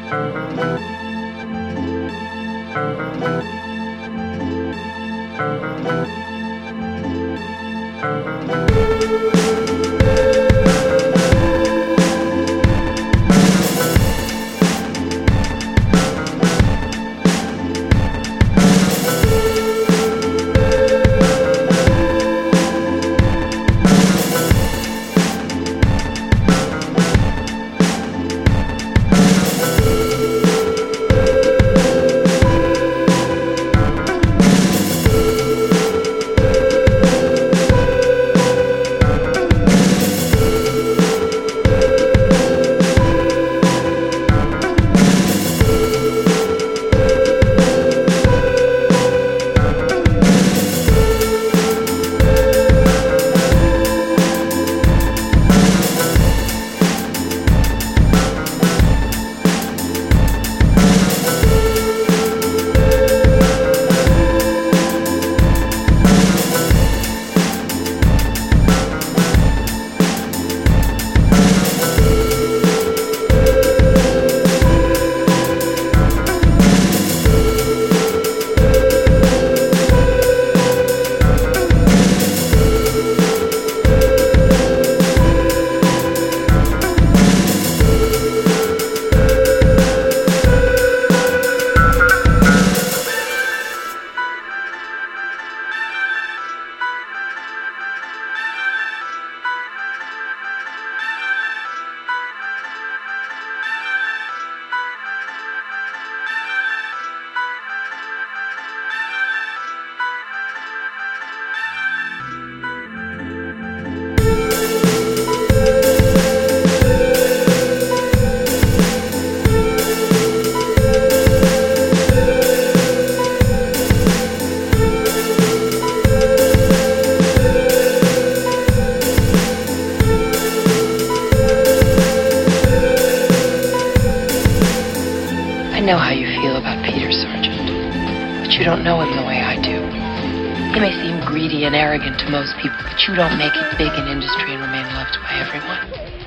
I know how you feel about Peter, Sergeant, but you don't know him the way I do. He may seem greedy and arrogant to most people, but you don't make it big in industry and remain loved by everyone.